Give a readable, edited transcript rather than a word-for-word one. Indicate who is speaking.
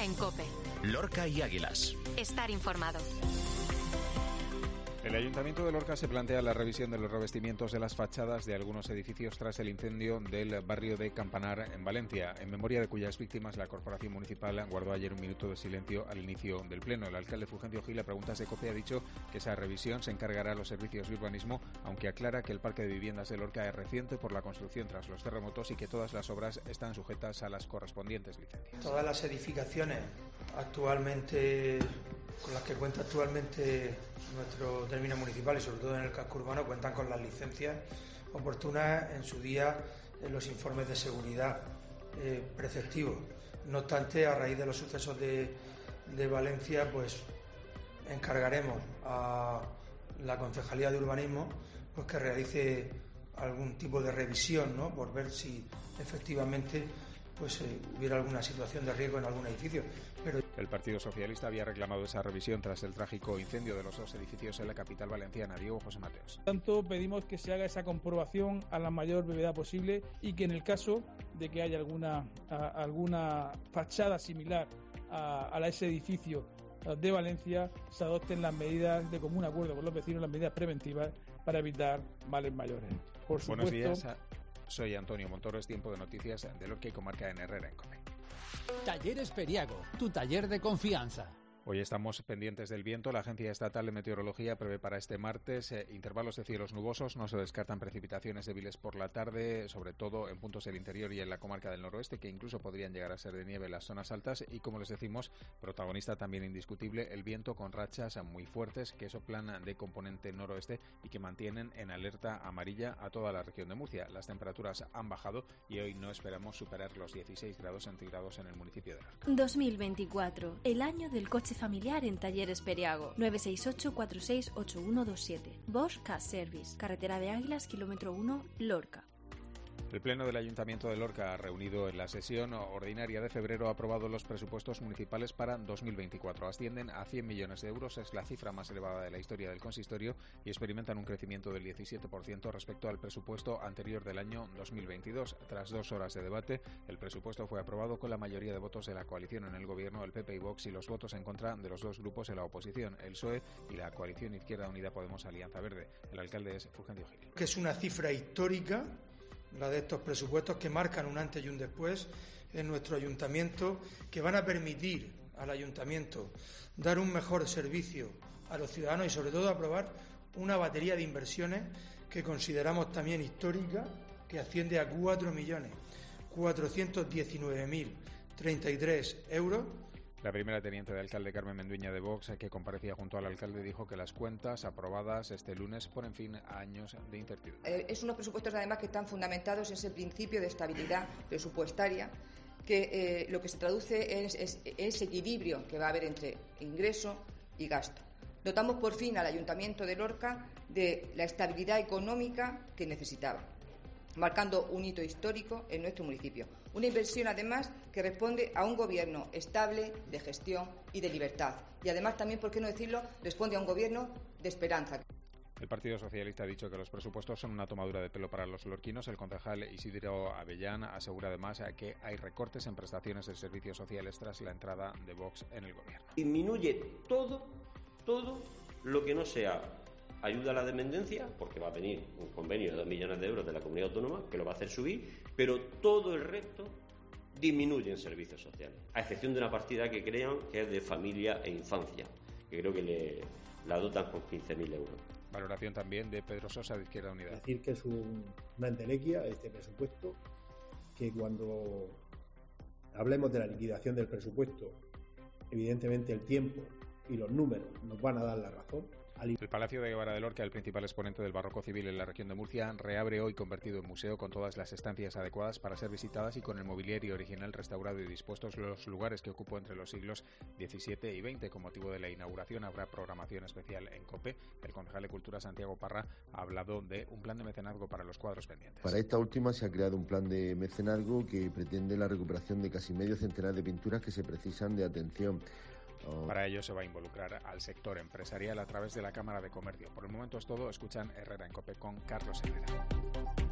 Speaker 1: Herrera en COPE.
Speaker 2: Lorca y Águilas.
Speaker 1: Estar informado.
Speaker 3: El Ayuntamiento de Lorca se plantea la revisión de los revestimientos de las fachadas de algunos edificios tras el incendio del barrio de Campanar, en Valencia, en memoria de cuyas víctimas la Corporación Municipal guardó ayer un minuto de silencio al inicio del Pleno. El alcalde Fulgencio Gil, a preguntas de COPE, ha dicho que esa revisión se encargará a los servicios de urbanismo, aunque aclara que el parque de viviendas de Lorca es reciente por la construcción tras los terremotos y que todas las obras están sujetas a las correspondientes licencias.
Speaker 4: Todas las edificaciones actualmente con las que cuenta actualmente nuestro término municipal y sobre todo en el casco urbano cuentan con las licencias oportunas en su día en los informes de seguridad preceptivos. No obstante, a raíz de los sucesos de Valencia, pues encargaremos a la Concejalía de Urbanismo pues que realice algún tipo de revisión, ¿no?, por ver si efectivamente pues hubiera alguna situación de riesgo en algún edificio. Pero
Speaker 3: el Partido Socialista había reclamado esa revisión tras el trágico incendio de los dos edificios en la capital valenciana. Diego José Mateos.
Speaker 5: Tanto pedimos que se haga esa comprobación a la mayor brevedad posible y que en el caso de que haya alguna fachada similar a ese edificio de Valencia, se adopten las medidas de común acuerdo con los vecinos, las medidas preventivas para evitar males mayores. Por supuesto.
Speaker 3: Buenos días. Soy Antonio Montoro, es tiempo de noticias de Lorca y comarca en Herrera en COPE.
Speaker 6: Talleres Periago, tu taller de confianza.
Speaker 3: Hoy estamos pendientes del viento. La Agencia Estatal de Meteorología prevé para este martes intervalos de cielos nubosos. No se descartan precipitaciones débiles por la tarde, sobre todo en puntos del interior y en la comarca del noroeste, que incluso podrían llegar a ser de nieve en las zonas altas. Y como les decimos, protagonista también indiscutible el viento con rachas muy fuertes que soplan de componente noroeste y que mantienen en alerta amarilla a toda la región de Murcia. Las temperaturas han bajado y hoy no esperamos superar los 16 grados centígrados en el municipio de Lorca.
Speaker 7: 2024, el año del coche familiar en Talleres Periago. 968-468127. Bosch Car Service. Carretera de Águilas, kilómetro 1, Lorca.
Speaker 3: El Pleno del Ayuntamiento de Lorca, reunido en la sesión ordinaria de febrero, ha aprobado los presupuestos municipales para 2024. Ascienden a 100 millones de euros, es la cifra más elevada de la historia del consistorio y experimentan un crecimiento del 17% respecto al presupuesto anterior del año 2022. Tras 2 horas de debate, el presupuesto fue aprobado con la mayoría de votos de la coalición en el gobierno, el PP y Vox, y los votos en contra de los dos grupos en la oposición, el PSOE y la coalición Izquierda Unida Podemos Alianza Verde. El alcalde es Fulgencio Gil.
Speaker 4: Que es una cifra histórica, la de estos presupuestos, que marcan un antes y un después en nuestro ayuntamiento, que van a permitir al ayuntamiento dar un mejor servicio a los ciudadanos y sobre todo aprobar una batería de inversiones que consideramos también histórica, que asciende a 4.419.033 euros.
Speaker 3: La primera teniente de alcalde, Carmen Mendueña de Vox, que comparecía junto al alcalde, dijo que las cuentas aprobadas este lunes ponen fin a años de incertidumbre.
Speaker 8: Es unos presupuestos además que están fundamentados en ese principio de estabilidad presupuestaria, que lo que se traduce es ese equilibrio que va a haber entre ingreso y gasto. Dotamos por fin al Ayuntamiento de Lorca de la estabilidad económica que necesitaba, marcando un hito histórico en nuestro municipio. Una inversión, además, que responde a un gobierno estable, de gestión y de libertad. Y además también, por qué no decirlo, responde a un gobierno de esperanza.
Speaker 3: El Partido Socialista ha dicho que los presupuestos son una tomadura de pelo para los lorquinos. El concejal Isidro Avellán asegura además que hay recortes en prestaciones de servicios sociales tras la entrada de Vox en el gobierno.
Speaker 9: Disminuye todo lo que no sea ayuda a la dependencia, porque va a venir un convenio de 2 millones de euros de la comunidad autónoma que lo va a hacer subir, pero todo el resto disminuye en servicios sociales, a excepción de una partida que crean que es de familia e infancia, que creo que la dotan con 15.000 euros.
Speaker 3: Valoración también de Pedro Sosa, de Izquierda Unida.
Speaker 10: Decir que es una entelequia este presupuesto, que cuando hablemos de la liquidación del presupuesto, evidentemente el tiempo y los números nos van a dar la razón.
Speaker 3: El Palacio de Guevara de Lorca, el principal exponente del barroco civil en la región de Murcia, reabre hoy convertido en museo con todas las estancias adecuadas para ser visitadas y con el mobiliario original restaurado y dispuestos los lugares que ocupó entre los siglos XVII y XX. Con motivo de la inauguración habrá programación especial en COPE. El concejal de Cultura, Santiago Parra, ha hablado de un plan de mecenazgo para los cuadros pendientes.
Speaker 11: Para esta última se ha creado un plan de mecenazgo que pretende la recuperación de casi medio centenar de pinturas que se precisan de atención.
Speaker 3: Para ello se va a involucrar al sector empresarial a través de la Cámara de Comercio. Por el momento es todo. Escuchan Herrera en COPE con Carlos Herrera.